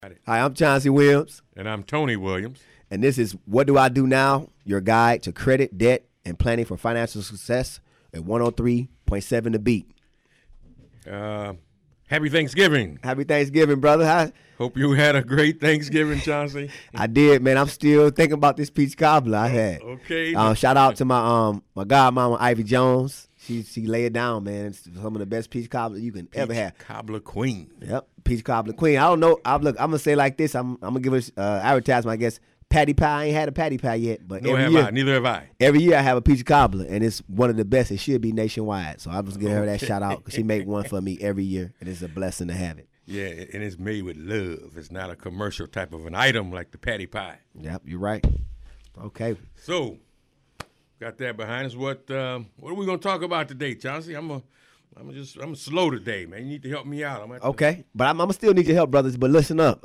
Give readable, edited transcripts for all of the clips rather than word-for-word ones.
Got it. Hi, I'm Chauncey Williams, And I'm Tony Williams. and this is What Do I Do Now? Your guide to credit, debt, and planning for financial success at 103.7 The Beat. Happy Thanksgiving. Happy Thanksgiving, brother. Hope you had a great Thanksgiving, Chauncey. I did, man. I'm still thinking about this peach cobbler I had. Okay. Shout out to my godmama, Ivy Jones. She lay it down, man. It's some of the best peach cobbler you can ever have. Cobbler Queen. Yep, peach cobbler queen. I don't know. I'm gonna say like this. I'm gonna give us advertisement. I guess patty pie. I ain't had a patty pie yet, but No, have I. Neither have I. every year I have a peach cobbler, and it's one of the best. It should be nationwide. So I was giving her that shout out. She make one for me every year, and it's a blessing to have it. Yeah, and it's made with love. It's not a commercial type of an item like the patty pie. Yep, you're right. Okay. So, got that behind us. What are we gonna talk about today, Chauncey? I'm slow today, man. You need to help me out. Okay, but I'm gonna still need your help, brothers. But listen up.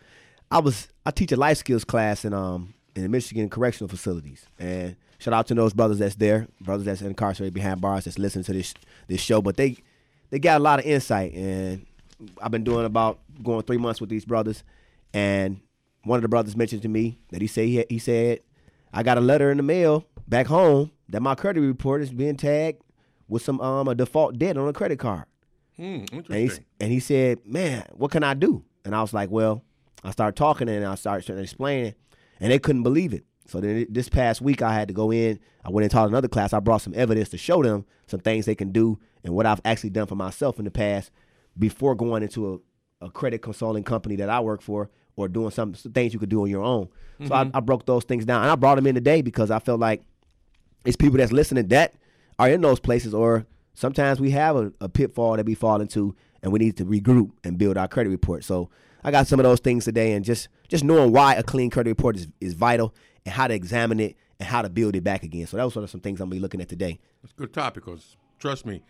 I teach a life skills class in the Michigan correctional facilities, and shout out to those brothers that's there, brothers that's incarcerated behind bars that's listening to this show. But they got a lot of insight, and I've been going 3 months with these brothers, and one of the brothers mentioned to me that he said I got a letter in the mail back home that my credit report is being tagged with some a default debt on a credit card. Interesting. And he said, man, what can I do? And I was like, well, I started talking and I started explaining, and they couldn't believe it. So then this past week I had to go in. I went and taught another class. I brought some evidence to show them some things they can do and what I've actually done for myself in the past before going into a credit consulting company that I work for or doing some things you could do on your own. Mm-hmm. So I broke those things down. And I brought them in today because I felt like it's people that's listening that are in those places, or sometimes we have a pitfall that we fall into and we need to regroup and build our credit report. So I got some of those things today, and just knowing why a clean credit report is vital and how to examine it and how to build it back again. So that was sort of some things I'm going to be looking at today. It's a good topic because, trust me,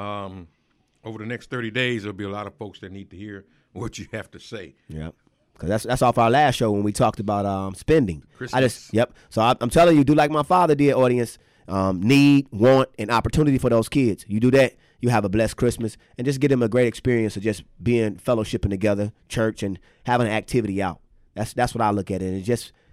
over the next 30 days, there'll be a lot of folks that need to hear what you have to say. Yeah. Because that's off our last show when we talked about spending. Christmas. So I'm telling you, do like my father did, audience. Need, want, and opportunity for those kids. You do that, you have a blessed Christmas, and just give them a great experience of just being fellowshipping together, church, and having an activity out. That's what I look at it. And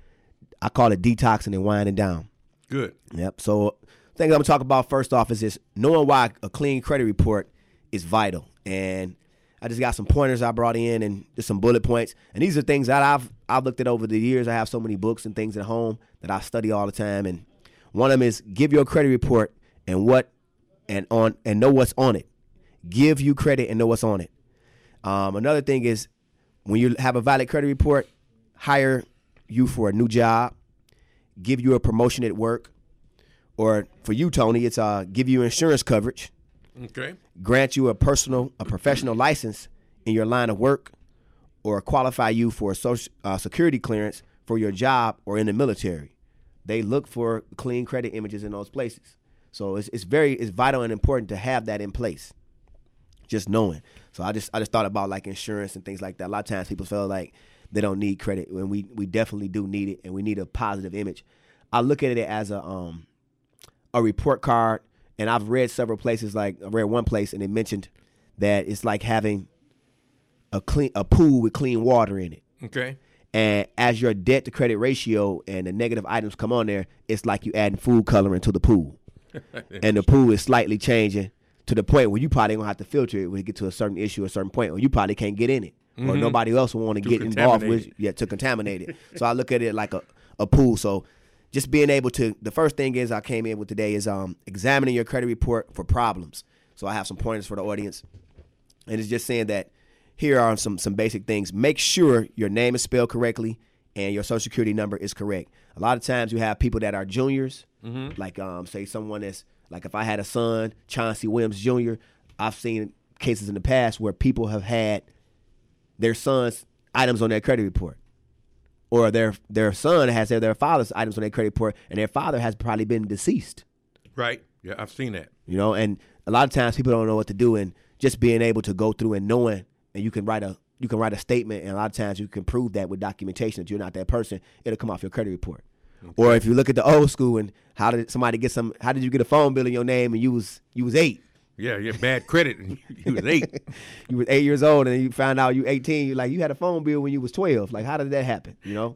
I call it detoxing and winding down. Good. Yep. So things I'm gonna talk about first off is knowing why a clean credit report is vital. And I just got some pointers I brought in and just some bullet points. And these are things that I've looked at over the years. I have so many books and things at home that I study all the time. And one of them is give your credit report and know what's on it. Give you credit and know what's on it. Another thing is when you have a valid credit report, hire you for a new job, give you a promotion at work, or for you, Tony, it's give you insurance coverage. Okay. Grant you a professional license in your line of work, or qualify you for a social security clearance for your job or in the military. They look for clean credit images in those places. So it's vital and important to have that in place. Just knowing. So I just thought about like insurance and things like that. A lot of times people feel like they don't need credit when we definitely do need it, and we need a positive image. I look at it as a report card, and I've read several places. Like I read one place and it mentioned that it's like having a pool with clean water in it. Okay. And as your debt to credit ratio and the negative items come on there, it's like you adding food coloring to the pool. And the pool is slightly changing to the point where you probably going to have to filter it when you get to a certain issue, a certain point, or you probably can't get in it. Mm-hmm. Or nobody else will want to get involved to contaminate it. So I look at it like a pool. So just being able to, the first thing is I came in with today is examining your credit report for problems. So I have some pointers for the audience. And it's just saying that here are some basic things. Make sure your name is spelled correctly and your social security number is correct. A lot of times you have people that are juniors, like say someone that's, like if I had a son, Chauncey Williams Jr., I've seen cases in the past where people have had their son's items on their credit report. Or their son has their father's items on their credit report, and their father has probably been deceased. Right. Yeah, I've seen that. You know, and a lot of times people don't know what to do, and just being able to go through and knowing, and you can write a statement, and a lot of times you can prove that with documentation that you're not that person. It'll come off your credit report. Okay. Or if you look at the old school and how did you get a phone bill in your name and you was 8? Yeah, bad credit. And you was 8. You was 8 years old, and then you found out you 18. You like, you had a phone bill when you was 12. Like, how did that happen? You know.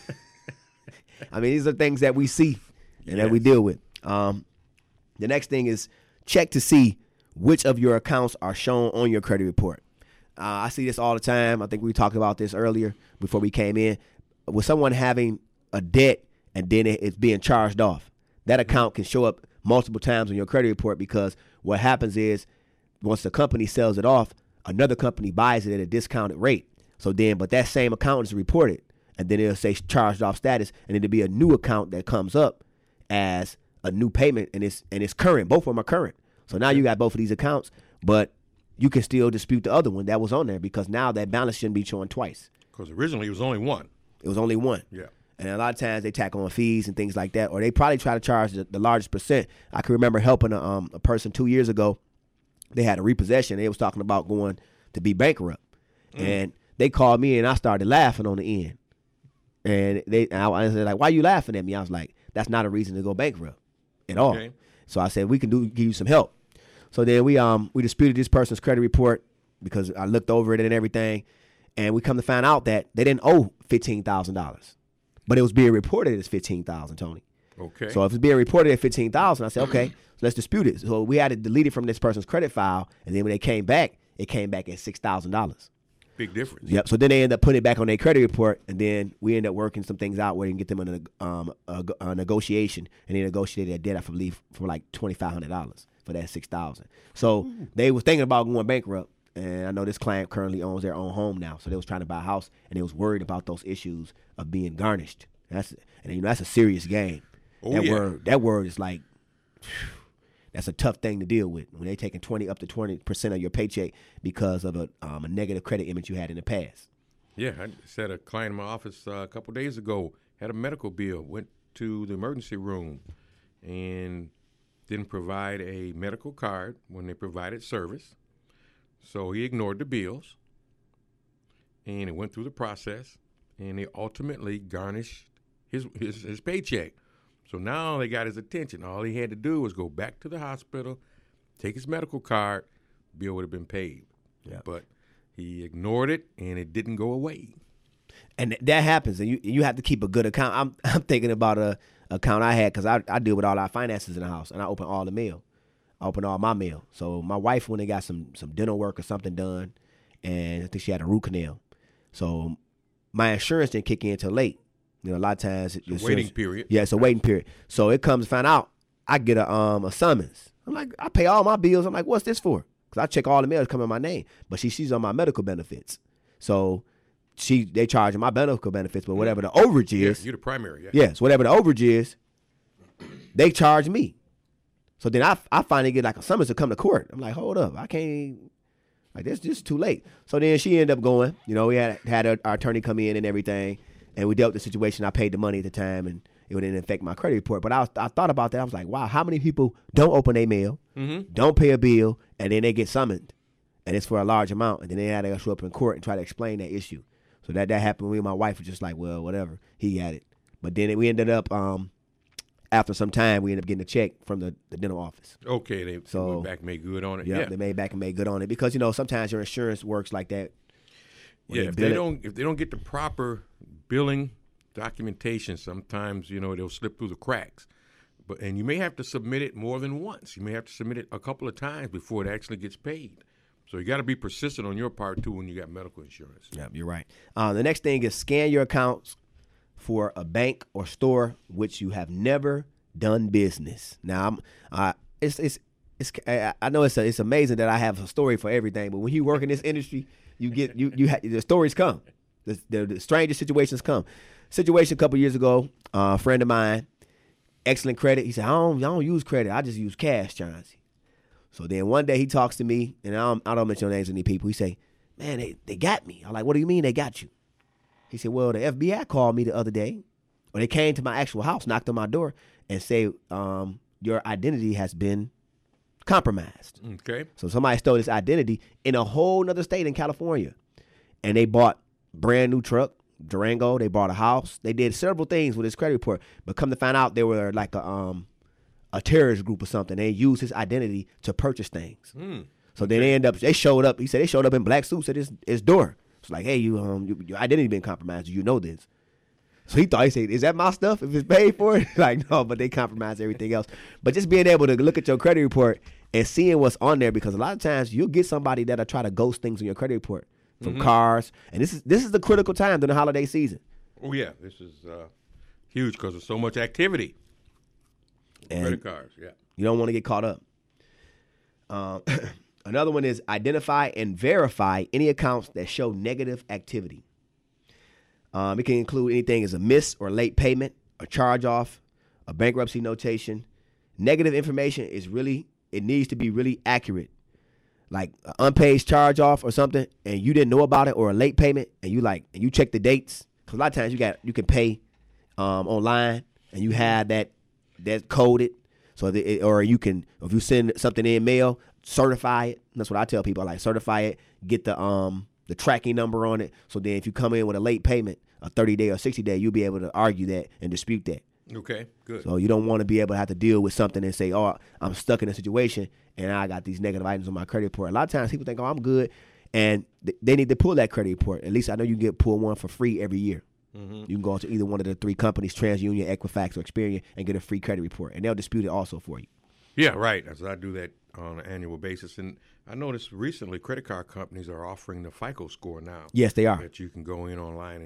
I mean, these are things that we see and that we deal with. The next thing is check to see which of your accounts are shown on your credit report. I see this all the time. I think we talked about this earlier before we came in. With someone having a debt and then it's being charged off, that account can show up multiple times on your credit report, because what happens is once the company sells it off, another company buys it at a discounted rate. So then, but that same account is reported, and then it'll say charged off status, and it'll be a new account that comes up as a new payment, and it's current. Both of them are current. So now you got both of these accounts, but you can still dispute the other one that was on there, because now that balance shouldn't be showing twice. Because originally it was only one. It was only one. Yeah. And a lot of times they tack on fees and things like that, or they probably try to charge the largest percent. I can remember helping a person 2 years ago. They had a repossession. They was talking about going to be bankrupt. And they called me, and I started laughing on the end. And I said, like, why are you laughing at me? I was like, that's not a reason to go bankrupt at all. Okay. So I said, we can give you some help. So then we disputed this person's credit report, because I looked over it and everything. And we come to find out that they didn't owe $15,000. But it was being reported as $15,000, Tony. Okay. So if it's being reported at $15,000, I said, okay, so let's dispute it. So we had to delete it from this person's credit file, and then when they came back, it came back at $6,000. Big difference. Yep. So then they end up putting it back on their credit report, and then we end up working some things out where you can get them in a negotiation, and they negotiated that debt, I believe, for like $2,500 for that $6,000. So they was thinking about going bankrupt. And I know this client currently owns their own home now, so they was trying to buy a house, and they was worried about those issues of being garnished. That's a serious game. Oh, that word is like, that's a tough thing to deal with when they taking 20 up to 20% of your paycheck because of a negative credit image you had in the past. Yeah, I just had a client in my office a couple days ago, had a medical bill, went to the emergency room, and didn't provide a medical card when they provided service. So he ignored the bills, and it went through the process, and they ultimately garnished his paycheck. So now they got his attention. All he had to do was go back to the hospital, take his medical card, bill would have been paid. Yeah. But he ignored it, and it didn't go away. And that happens, and you have to keep a good account. I'm thinking about a account I had, because I deal with all our finances in the house, and I open all the mail. I opened all my mail. So my wife, when they got some dental work or something done, and I think she had a root canal. So my insurance didn't kick in until late. You know, a lot of times it's a waiting period. Yeah, it's a waiting period. So it comes to find out, I get a summons. I'm like, I pay all my bills. I'm like, what's this for? Because I check all the mail that's coming in my name. But she's on my medical benefits. So they charge my medical benefits, but whatever the overage is. Yeah, you're the primary. Yeah. Yes, whatever the overage is, they charge me. So then I finally get like a summons to come to court. I'm like, hold up, I can't, like, this is too late. So then she ended up going. You know, we had our attorney come in and everything, and we dealt with the situation. I paid the money at the time, and it didn't affect my credit report. But I thought about that. I was like, wow, how many people don't open their mail, don't pay a bill, and then they get summoned, and it's for a large amount, and then they had to show up in court and try to explain that issue. So that happened. Me and my wife were just like, well, whatever, he got it. But then we ended up after some time, we ended up getting a check from the dental office. Okay, they went back and made good on it. Yeah, they made back and made good on it, because you know sometimes your insurance works like that. Yeah, if they don't get the proper billing documentation, sometimes they'll slip through the cracks. And you may have to submit it more than once. You may have to submit it a couple of times before it actually gets paid. So you got to be persistent on your part too when you got medical insurance. Yeah, you're right. The next thing is scan your accounts for a bank or store which you have never done business. Now, I know it's amazing that I have a story for everything, but when you work in this industry, the stories come, the strangest situations come. Situation a couple years ago, a friend of mine, excellent credit. He said, I don't use credit. I just use cash, Chauncey. So then one day he talks to me, and I don't mention names of any people. He say, man, they got me. I'm like, what do you mean they got you? He said, well, the FBI called me the other day, or they came to my actual house, knocked on my door, and say, your identity has been compromised. Okay. So somebody stole this identity in a whole nother state in California. And they bought brand new truck, Durango. They bought a house. They did several things with his credit report. But come to find out, they were like a a terrorist group or something. They use his identity to purchase things. So then they showed up. He said they showed up in black suits at his door. It's like, hey, your identity been compromised. You know this. So he said, is that my stuff if it's paid for it? Like, no, but they compromise everything else. But just being able to look at your credit report and seeing what's on there, because a lot of times you'll get somebody that'll try to ghost things in your credit report from cars. And this is the critical time during the holiday season. Oh, yeah. This is huge because there's so much activity. And credit cards, yeah. You don't want to get caught up. Another one is identify and verify any accounts that show negative activity. It can include anything as a miss or late payment, a charge-off, a bankruptcy notation. Negative information it needs to be really accurate. Like an unpaid charge-off or something, and you didn't know about it, or a late payment, and you check the dates. Because a lot of times you can pay online, and you have that coded. So or you can, if you send something in mail, certify it. That's what I tell people. Like, certify it, get the tracking number on it. So then if you come in with a late payment, a 30-day or 60-day, you'll be able to argue that and dispute that. Okay, good. So you don't want to be able to have to deal with something and say, oh, I'm stuck in a situation and I got these negative items on my credit report. A lot of times people think, oh, I'm good. And they need to pull that credit report. At least I know you can pull one for free every year. You can go to either one of the three companies, TransUnion, Equifax, or Experian, and get a free credit report. And they'll dispute it also for you. Yeah, right. As I do that on an annual basis. And I noticed recently credit card companies are offering the FICO score now. Yes, they are. That you can go in online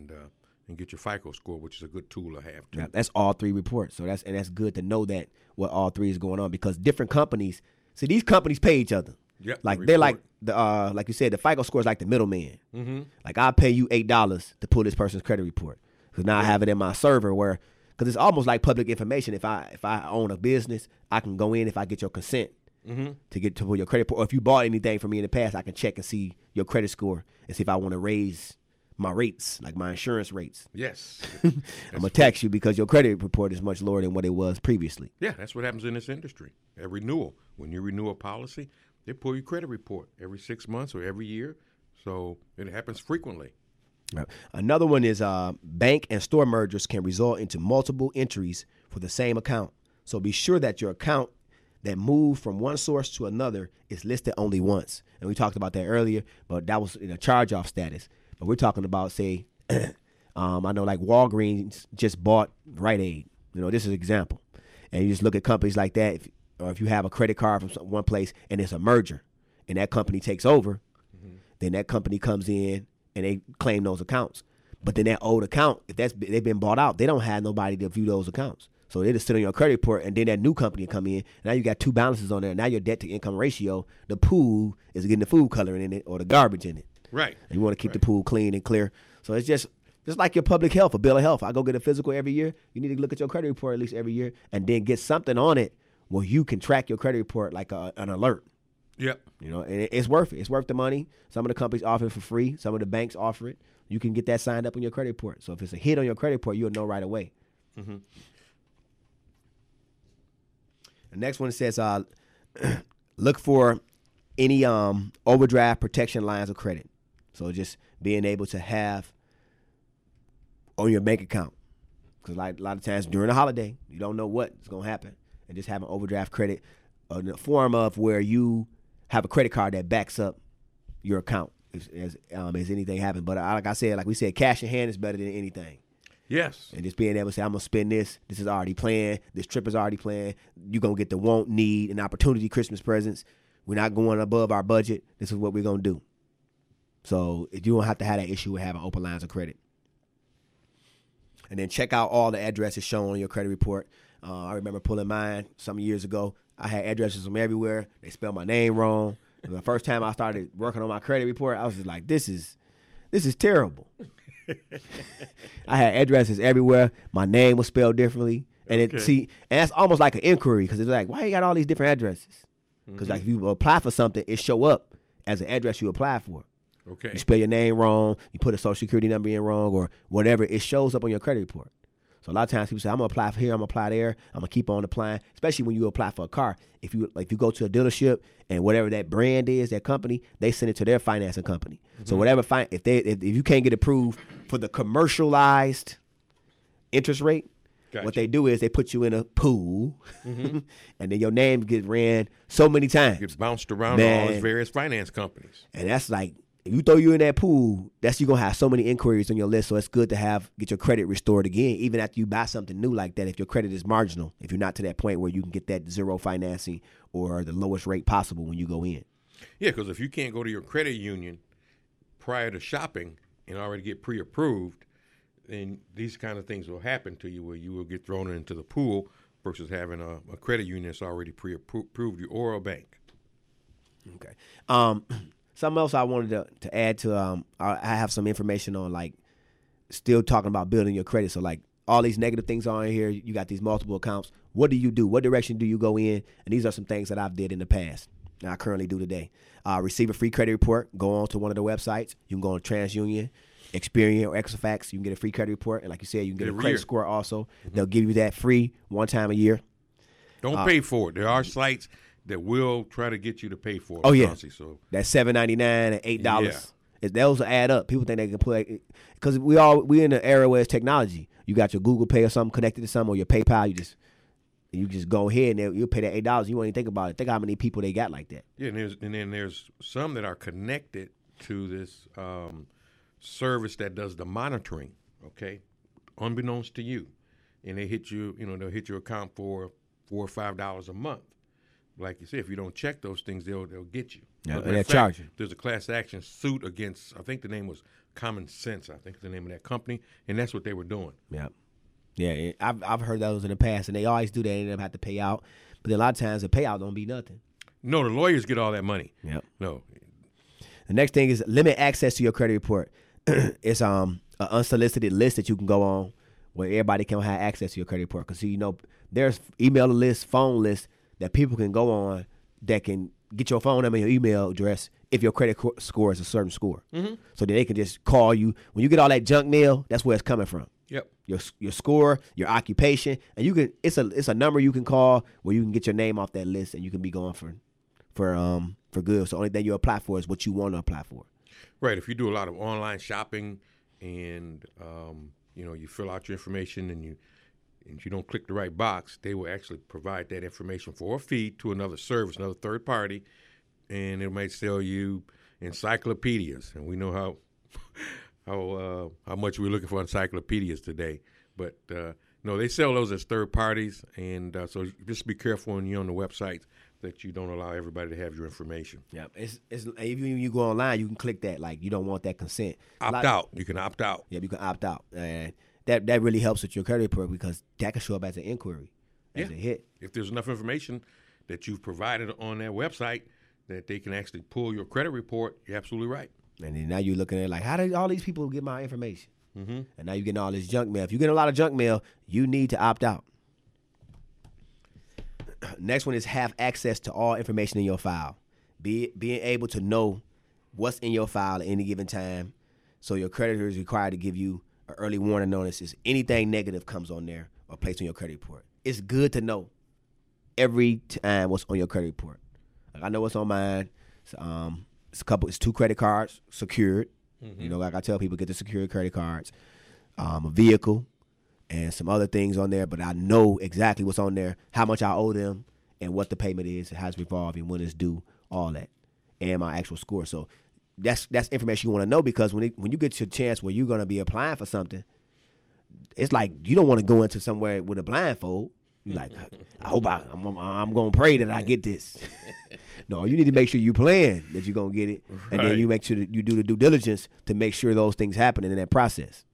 and get your FICO score, which is a good tool to have too. Yeah, that's all three reports. So that's good to know that what all three is going on, because different companies, see, these companies pay each other. Yeah, like they're like like you said, the FICO score is like the middleman. Like, I'll pay you $8 to pull this person's credit report, because now I have it in my server because it's almost like public information. If I own a business, I can go in if I get your consent to pull your credit report. Or if you bought anything from me in the past, I can check and see your credit score and see if I want to raise my rates, like my insurance rates. Yes. I'm going to tax you because your credit report is much lower than what it was previously. Yeah, that's what happens in this industry. At renewal, when you renew a policy, they pull your credit report every 6 months or every year. So it happens frequently. Right. Another one is bank and store mergers can result into multiple entries for the same account. So be sure that your account that moved from one source to another is listed only once. And we talked about that earlier, but that was in a charge-off status. But we're talking about, say, I know like Walgreens just bought Rite Aid. This is an example. And you just look at companies like that, or if you have a credit card from one place and it's a merger and that company takes over, then that company comes in and they claim those accounts. But then that old account, if they've been bought out, they don't have nobody to view those accounts. So they just sit on your credit report, and then that new company come in. Now you got two balances on there. Now your debt to income ratio, the pool is getting the food coloring in it or the garbage in it. Right. And you want to keep the pool clean and clear. So it's just like your public health, a bill of health. I go get a physical every year. You need to look at your credit report at least every year, and then get something on it where you can track your credit report like an alert. Yep. And it's worth it. It's worth the money. Some of the companies offer it for free. Some of the banks offer it. You can get that signed up on your credit report. So if it's a hit on your credit report, you'll know right away. The next one says, look for any overdraft protection lines of credit. So just being able to have on your bank account. Because like a lot of times during the holiday, you don't know what's going to happen. And just having overdraft credit in the form of where you have a credit card that backs up your account as anything happens. But like I said, like we said, cash in hand is better than anything. Yes. And just being able to say, I'm going to spend this. This is already planned. This trip is already planned. You're going to get the want, need, and opportunity Christmas presents. We're not going above our budget. This is what we're going to do. So you don't have to have that issue with having open lines of credit. And then check out all the addresses shown on your credit report. I remember pulling mine some years ago. I had addresses from everywhere. They spelled my name wrong. And the first time I started working on my credit report, I was just like, this is terrible. I had addresses everywhere. My name was spelled differently. And and that's almost like an inquiry, because it's like, why you got all these different addresses? Because like if you apply for something, it show up as an address you apply for. Okay. You spell your name wrong, you put a social security number in wrong, or whatever, it shows up on your credit report. So a lot of times people say, I'm gonna apply for here, I'm gonna apply there, I'm gonna keep on applying. Especially when you apply for a car. If you go to a dealership and whatever that brand is, that company, they send it to their financing company. So whatever if you can't get approved for the commercialized interest rate, Gotcha. What they do is they put you in a pool, and then your name gets ran so many times. Gets bounced around all these various finance companies. And that's like, if you throw you in that pool, you're going to have so many inquiries on your list. So it's good to get your credit restored again, even after you buy something new like that. If your credit is marginal, if you're not to that point where you can get that zero financing or the lowest rate possible when you go in. Yeah, because if you can't go to your credit union prior to shopping and already get pre-approved, then these kind of things will happen to you where you will get thrown into the pool versus having a credit union that's already pre-approved you or a bank. Okay. Something else I wanted to add to, I have some information on, like, still talking about building your credit. So, like, all these negative things are in here. You got these multiple accounts. What do you do? What direction do you go in? And these are some things that I've did in the past and I currently do today. Receive a free credit report. Go on to one of the websites. You can go on TransUnion, Experian, or Equifax. You can get a free credit report. And like you said, you can get a credit score also. They'll give you that free one time a year. Don't pay for it. There are sites that will try to get you to pay for it. Oh, yeah. So that's $7.99 and $8. Yeah. Those will add up. People think they can put, because we in an era where it's technology. You got your Google Pay or something connected to something, or your PayPal. You just go ahead and you'll pay that $8. You won't even think about it. Think how many people they got like that. Yeah, and then there's some that are connected to this service that does the monitoring. Okay, unbeknownst to you, and they hit you. They'll hit your account for $4 or $5 a month. Like you said, if you don't check those things, they'll get you. Yeah, and they'll charge you. There's a class action suit against, I think the name was Common Sense. I think the name of that company, and that's what they were doing. Yeah, yeah. I've heard those in the past, and they always do that. They end up have to pay out, but then a lot of times the payout don't be nothing. No, the lawyers get all that money. Yeah. No. The next thing is limit access to your credit report. It's an unsolicited list that you can go on where everybody can have access to your credit report. Because there's email lists, phone lists that people can go on that can get your phone number and your email address if your credit score is a certain score. Mm-hmm. So that they can just call you. When you get all that junk mail, that's where it's coming from. Yep. Your score, your occupation, and it's a number you can call where you can get your name off that list and you can be going for good. So the only thing you apply for is what you want to apply for. Right. If you do a lot of online shopping and you fill out your information and you don't click the right box, they will actually provide that information for a fee to another service, another third party, and it might sell you encyclopedias. And we know how much we're looking for encyclopedias today. But no, they sell those as third parties, and so just be careful when you're on the website that you don't allow everybody to have your information. Yeah, it's even when you go online, you can click that, like, you don't want that consent. Opt out. You can opt out. Yeah, you can opt out, and that really helps with your credit report because that can show up as an inquiry, as a hit. If there's enough information that you've provided on their website that they can actually pull your credit report, you're absolutely right. And then now you're looking at it like, how did all these people get my information? Mm-hmm. And now you're getting all this junk mail. If you get a lot of junk mail, you need to opt out. Next one is have access to all information in your file. Being able to know what's in your file at any given time. So your creditor is required to give you an early warning notice if anything negative comes on there or placed on your credit report. It's good to know every time what's on your credit report. Like, I know what's on mine. It's 2 credit cards secured. Mm-hmm. Like I tell people, get the secured credit cards, a vehicle, and some other things on there. But I know exactly what's on there, how much I owe them, and what the payment is, how it's revolving, when it's due, all that, and my actual score. So that's information you want to know, because when you get your chance where you're going to be applying for something, it's like you don't want to go into somewhere with a blindfold. You're like, I hope I'm going to pray that I get this. No, you need to make sure you plan that you're going to get it. And then you make sure that you do the due diligence to make sure those things happen in that process.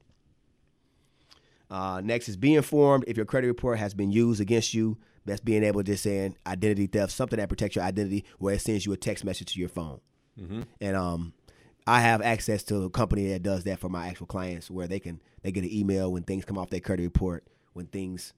Next is be informed if your credit report has been used against you. That's being able to just say identity theft, something that protects your identity, where it sends you a text message to your phone. Mm-hmm. And I have access to a company that does that for my actual clients, where they get an email when things come off their credit report, when things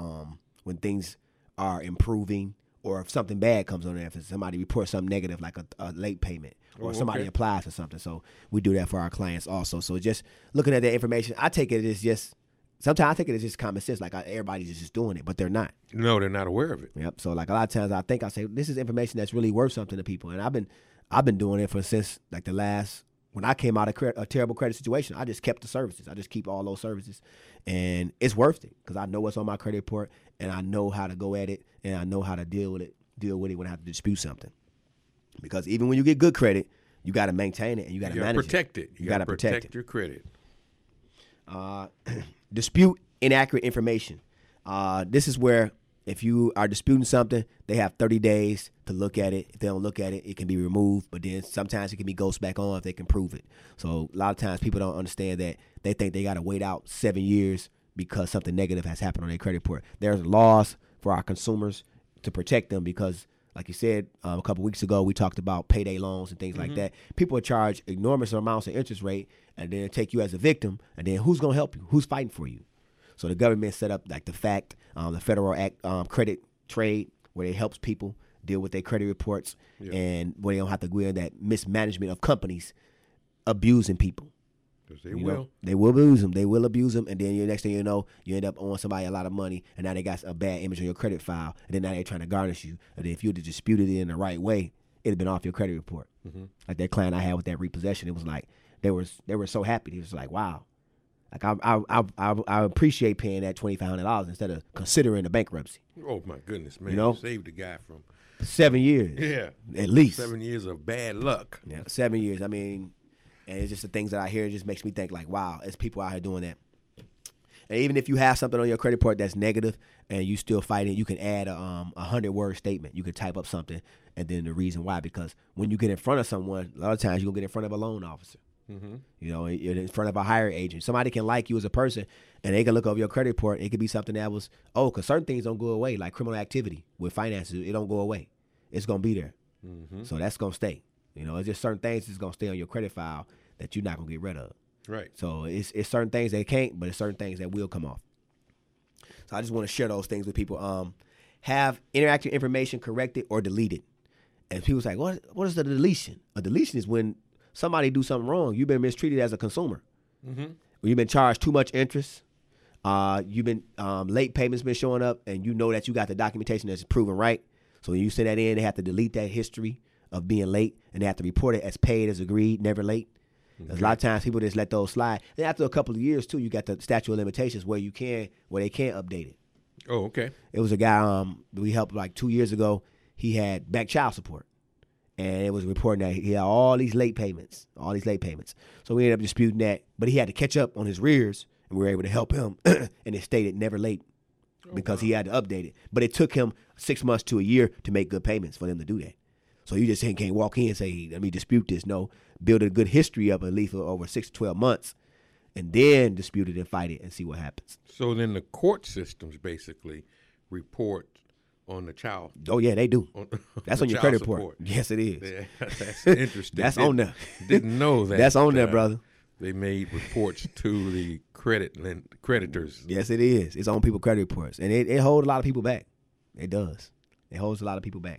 are improving, or if something bad comes on there, if somebody reports something negative like a late payment, or somebody applies for something. So we do that for our clients also. So just looking at that information, I take it as just, sometimes I take it as just common sense, like everybody's just doing it, but they're not. No, they're not aware of it. Yep. So like a lot of times I say this is information that's really worth something to people, and I've been doing it since like the last when I came out of a terrible credit situation, I just kept the services. I just keep all those services, and it's worth it because I know what's on my credit report, and I know how to go at it, and I know how to deal with it when I have to dispute something. Because even when you get good credit, you got to maintain it and you got to manage protect it. You got to protect your credit. Dispute inaccurate information. This is where if you are disputing something, they have 30 days to look at it. If they don't look at it, it can be removed. But then sometimes it can be ghosted back on if they can prove it. So a lot of times people don't understand that. They think they got to wait out 7 years because something negative has happened on their credit report. There's laws for our consumers to protect them because, like you said, a couple weeks ago, we talked about payday loans and things like that. People charge enormous amounts of interest rate and then take you as a victim. And then who's going to help you? Who's fighting for you? So the government set up like the FACT, the Federal Act, Credit Trade, where it helps people deal with their credit reports and where they don't have to go in that mismanagement of companies abusing people. Because they will. They will abuse them. They will abuse them. And then the next thing you know, you end up owing somebody a lot of money, and now they got a bad image on your credit file, and then now they're trying to garnish you. And then if you would have disputed it in the right way, it'd have been off your credit report. Like that client I had with that repossession, it was like they were so happy. He was like, wow. Like I appreciate paying that $2,500 instead of considering a bankruptcy. Oh my goodness, man! You know? You saved the guy from 7 years. Yeah, at least 7 years of bad luck. Yeah, 7 years. I mean, and it's just the things that I hear. It just makes me think like, wow, there's people out here doing that. And even if you have something on your credit report that's negative and you still fighting, you can add a 100-word statement. You can type up something and then the reason why. Because when you get in front of someone, a lot of times you're gonna get in front of a loan officer. You know, you're in front of a hiring agent. Somebody can like you as a person, and they can look over your credit report. It could be something that was, because certain things don't go away, like criminal activity with finances. It don't go away. It's going to be there. So that's going to stay. You know, it's just certain things that's going to stay on your credit file that you're not going to get rid of. Right. So it's certain things that can't, but it's certain things that will come off. So I just want to share those things with people. Have interactive information corrected or deleted. And people's like, what is the deletion? A deletion is when somebody do something wrong. You've been mistreated as a consumer. You've been charged too much interest. You've been late payments been showing up, and you know that you got the documentation that's proven right. So when you send that in, they have to delete that history of being late, and they have to report it as paid as agreed, never late. There's a lot of times people just let those slide. Then after a couple of years too, you got the statute of limitations where they can't update it. Oh, okay. It was a guy we helped like 2 years ago. He had back child support. And it was reporting that he had all these late payments. So we ended up disputing that. But he had to catch up on his rears, and we were able to help him. And it stated never late because he had to update it. But it took him 6 months to a year to make good payments for them to do that. So you just can't walk in and say, let me dispute this. No, build a good history up at least for over 6 to 12 months, and then dispute it and fight it and see what happens. So then the court systems basically report on the child. Oh yeah, they do. That's on your credit report. Support. Yes, it is. Yeah, that's interesting. That's on there. Didn't know that. That's on there, brother. They made reports to the creditors. Yes, it is. It's on people's credit reports, and it holds a lot of people back. It does. It holds a lot of people back.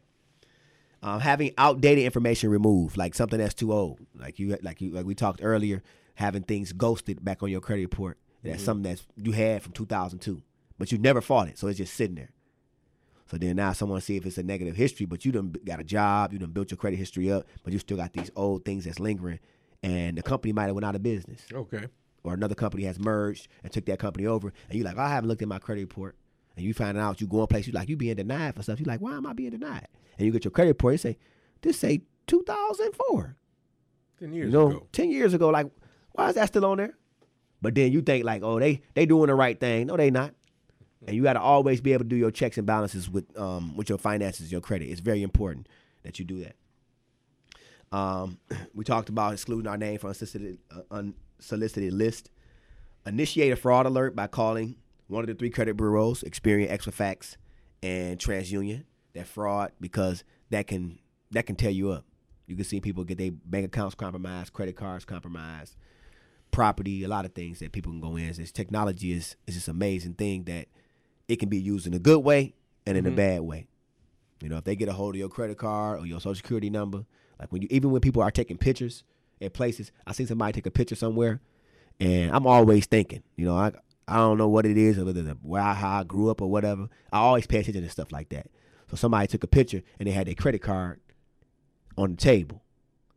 Having outdated information removed, like something that's too old, like we talked earlier, having things ghosted back on your credit report. That's something that you had from 2002, but you never fought it, so it's just sitting there. So then now someone see if it's a negative history, but you done got a job, you done built your credit history up, but you still got these old things that's lingering, and the company might have went out of business. Okay. Or another company has merged and took that company over, and you're like, I haven't looked at my credit report. And you find out you go in place, you're like, you being denied for stuff. You're like, why am I being denied? And you get your credit report, you say, this say 2004. 10 years ago. 10 years ago, like, why is that still on there? But then you think like, oh, they doing the right thing. No, they not. And you got to always be able to do your checks and balances with your finances, your credit. It's very important that you do that. We talked about excluding our name from unsolicited list. Initiate a fraud alert by calling one of the 3 credit bureaus, Experian, Equifax, and TransUnion. That fraud, because that can tear you up. You can see people get their bank accounts compromised, credit cards compromised, property, a lot of things that people can go in. This technology is this amazing thing that it can be used in a good way and in a bad way. You know, if they get a hold of your credit card or your social security number, like even when people are taking pictures at places, I see somebody take a picture somewhere, and I'm always thinking, you know, I don't know what it is, or how I grew up or whatever. I always pay attention to stuff like that. So somebody took a picture and they had their credit card on the table.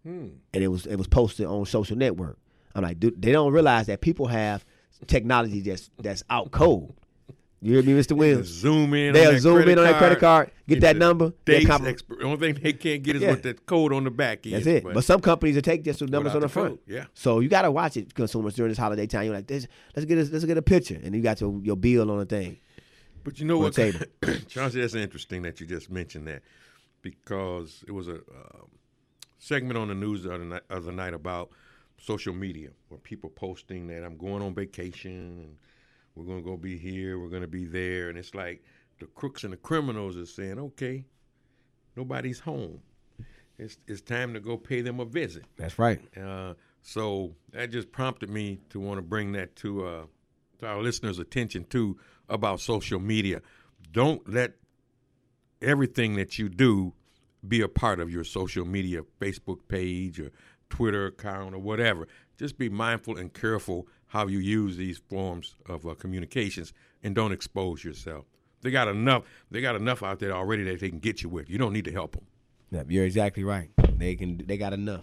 and it was posted on social network. I'm like, dude, they don't realize that people have technology that's out cold. You hear me, Mr. Williams? Zoom in. They'll zoom in on that credit card, get that number. The only thing they can't get is what that code on the back is. That's it. But some companies will take just the numbers on the front. Yeah. So you got to watch it, consumers, during this holiday time. You're like, let's get a picture, and you got your bill on the thing. But you know what, Chauncey, that's interesting that you just mentioned that, because it was a segment on the news the other night about social media, where people posting that I'm going on vacation and we're going to go be here, we're going to be there. And it's like the crooks and the criminals are saying, okay, nobody's home. It's time to go pay them a visit. That's right. So that just prompted me to want to bring that to our listeners' attention, too, about social media. Don't let everything that you do be a part of your social media Facebook page or Twitter account or whatever. Just be mindful and careful how you use these forms of communications, and don't expose yourself. They got enough out there already that they can get you with. You don't need to help them. Yeah, you're exactly right. They got enough.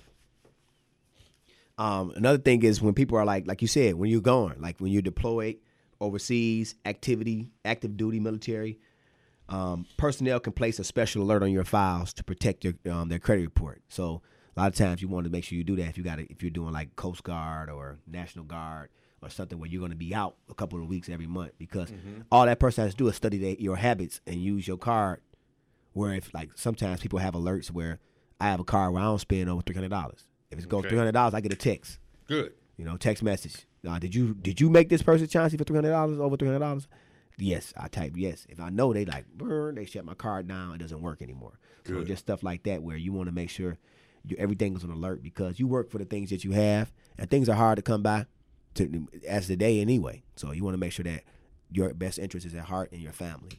Another thing is when people are like you said, when you're going, like when you're deployed overseas, active duty military, personnel can place a special alert on your files to protect their credit report. So a lot of times you want to make sure you do that if you're doing like Coast Guard or National Guard or something where you're going to be out a couple of weeks every month, because all that person has to do is study your habits and use your card. Where if like sometimes people have alerts where I have a card where I don't spend over $300. If it goes $300, I get a text. Good. Text message. Did you make this person, Chauncey, for $300, over $300? Yes, I type yes. If I know they like burn, they shut my card down. It doesn't work anymore. Good. So just stuff like that where you want to make sure everything is on alert, because you work for the things that you have, and things are hard to come by as the day anyway. So you want to make sure that your best interest is at heart and your family.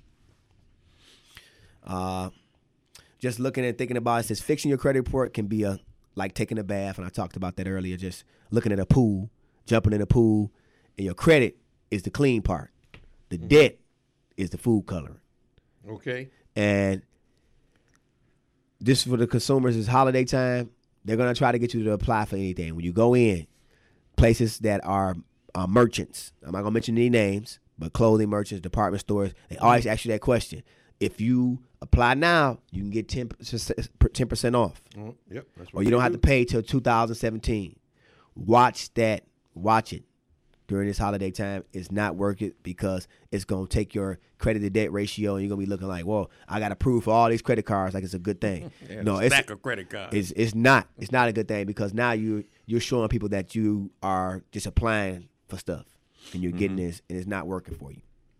Just looking and thinking about it, says fixing your credit report can be like taking a bath, and I talked about that earlier. Just looking at a pool, jumping in a pool, and your credit is the clean part. The debt is the food coloring. Okay. And this for the consumers is holiday time. They're going to try to get you to apply for anything. When you go in, places that are merchants, I'm not going to mention any names, but clothing merchants, department stores, they always ask you that question. If you apply now, you can get 10% off. Yep. That's what or you don't have to pay till 2017. Watch it during this holiday time. It's not worth it, because it's going to take your credit to debt ratio, and you're going to be looking like, whoa, I got approved for all these credit cards like it's a good thing. No, it's a stack of credit cards. It's not a good thing, because now you're showing people that you are just applying for stuff, and you're getting this, and it's not working for you.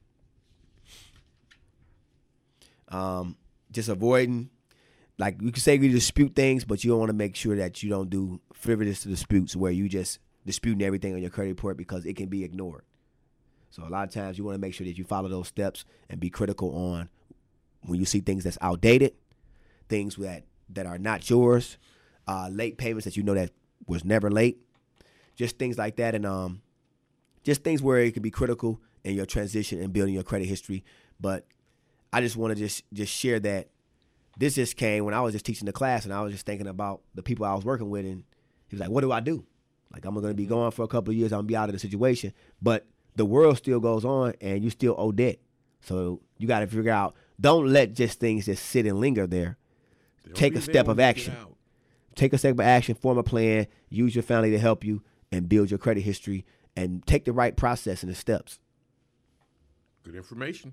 Just avoiding, like you can say you dispute things, but you don't want to make sure that you don't do frivolous disputes where you just disputing everything on your credit report, because it can be ignored. So a lot of times you want to make sure that you follow those steps and be critical on when you see things that's outdated, things that are not yours, late payments that you know that was never late, just things like that, and just things where it can be critical in your transition and building your credit history. But I just want to just share that this just came when I was just teaching the class, and I was just thinking about the people I was working with, and he was like, what do I do? Like, I'm going to be gone for a couple of years. I'm going to be out of the situation. But the world still goes on, and you still owe debt. So you got to figure out, don't let just things just sit and linger there. Take a step of action. Take a step of action, form a plan, use your family to help you, and build your credit history, and take the right process and the steps. Good information.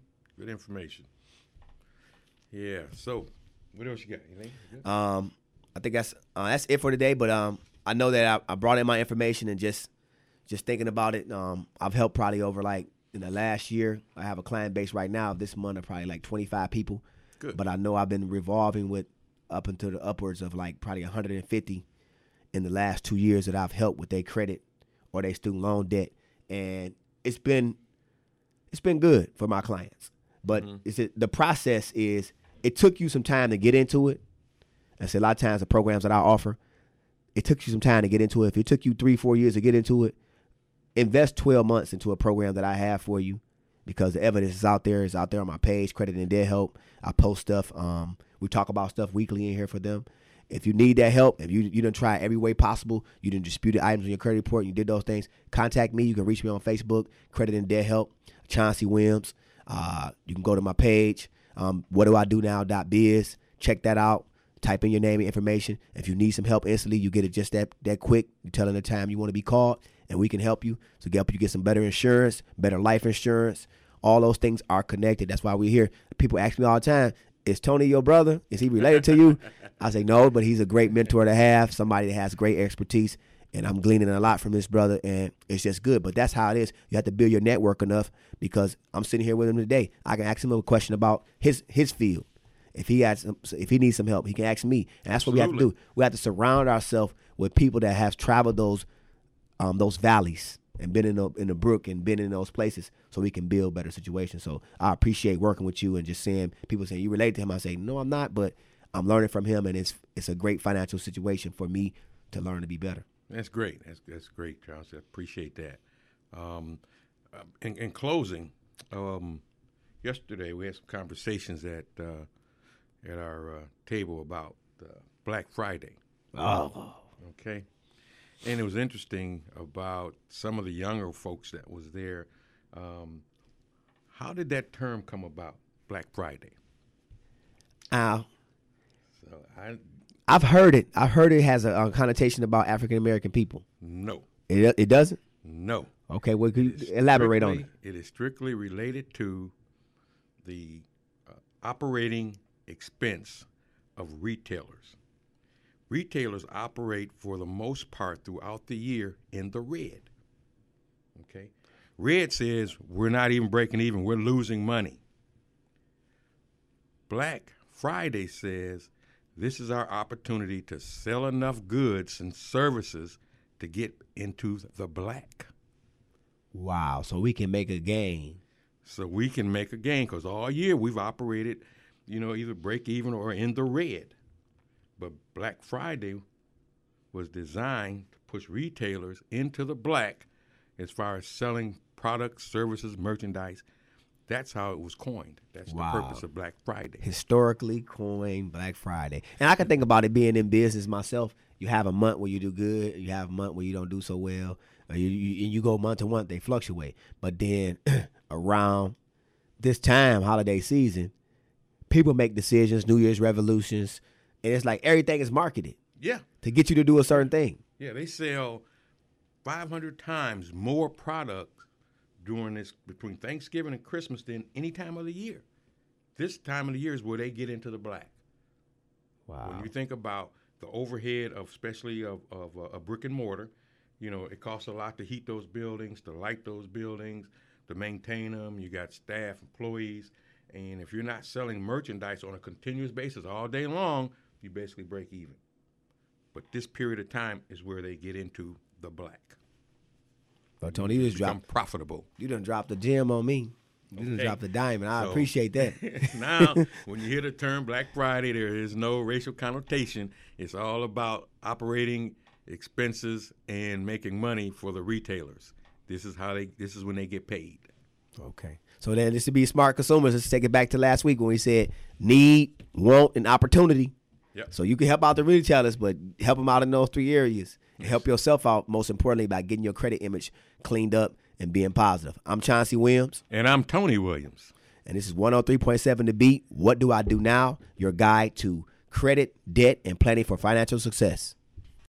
Yeah. So what else you got? Anything? I think that's it for today. But I know that I brought in my information, and just thinking about it, I've helped probably over like in the last year. I have a client base right now this month of probably like 25 people. Good. But I know I've been revolving with up into the upwards of like probably 150 in the last 2 years that I've helped with their credit or their student loan debt, and it's been good for my clients. But the process is, it took you some time to get into it. I say a lot of times the programs that I offer, it took you some time to get into it. If it took you 3-4 years to get into it, invest 12 months into a program that I have for you, because the evidence is out there. It's out there on my page, Credit and Debt Help. I post stuff. We talk about stuff weekly in here for them. if you need that help, if you done try every way possible, you done disputed items on your credit report, and you did those things, contact me. You can reach me on Facebook, Credit and Debt Help, Chauncey Williams. You can go to my page, whatdoidonow.biz. Check that out. Type in your name and information. If you need some help instantly, you get it just that quick. You tell them the time you want to be called, and we can help you. So help you get some better insurance, better life insurance. All those things are connected. That's why we're here. People ask me all the time, is Tony your brother? Is he related to you? I say no, but he's a great mentor to have, somebody that has great expertise, and I'm gleaning a lot from this brother, and it's just good. But that's how it is. You have to build your network enough, because I'm sitting here with him today. I can ask him a question about his field. If he needs some help, he can ask me, and that's what we have to do. We have to surround ourselves with people that have traveled those valleys and been in the brook and been in those places, so we can build better situations. So I appreciate working with you and just seeing people say you relate to him. I say no, I'm not, but I'm learning from him, and it's a great financial situation for me to learn to be better. That's great. That's great, Charles. I appreciate that. In closing, yesterday we had some conversations at our table about Black Friday. Oh, okay. And it was interesting about some of the younger folks that was there. How did that term come about, Black Friday? I've heard it. I've heard it has a connotation about African American people. No. It doesn't? No. Okay, well, could you elaborate on it? It is strictly related to the operating expense of retailers. Retailers operate, for the most part, throughout the year in the red. Okay? Red says we're not even breaking even, we're losing money. Black Friday says this is our opportunity to sell enough goods and services to get into the black. Wow, so we can make a gain. So we can make a gain, because all year we've operated, either break even or in the red. But Black Friday was designed to push retailers into the black as far as selling products, services, merchandise. That's how it was coined. That's wow. The purpose of Black Friday. Historically coined Black Friday. And I can think about it being in business myself. You have a month where you do good, you have a month where you don't do so well. You go month to month, they fluctuate. But then around this time, holiday season, people make decisions, New Year's resolutions, and it's like everything is marketed. Yeah. To get you to do a certain thing. Yeah, they sell 500 times more product between Thanksgiving and Christmas than any time of the year. This time of the year is where they get into the black. Wow. When you think about the overhead especially of a brick and mortar, it costs a lot to heat those buildings, to light those buildings, to maintain them. You got staff, employees, and if you're not selling merchandise on a continuous basis all day long, you basically break even. But this period of time is where they get into the black. But Tony, you just become profitable. You done dropped the gem on me. You done dropped the diamond. I appreciate that. Now, when you hear the term Black Friday, there is no racial connotation. It's all about operating expenses and making money for the retailers. This is when they get paid. Okay. So then, just to be smart consumers, let's take it back to last week when we said need, want, and opportunity. Yep. So you can help out the retailers, but help them out in those three areas. And help yourself out, most importantly, by getting your credit image cleaned up and being positive. I'm Chauncey Williams. And I'm Tony Williams. And this is 103.7 The Beat. What do I do now? Your guide to credit, debt, and planning for financial success.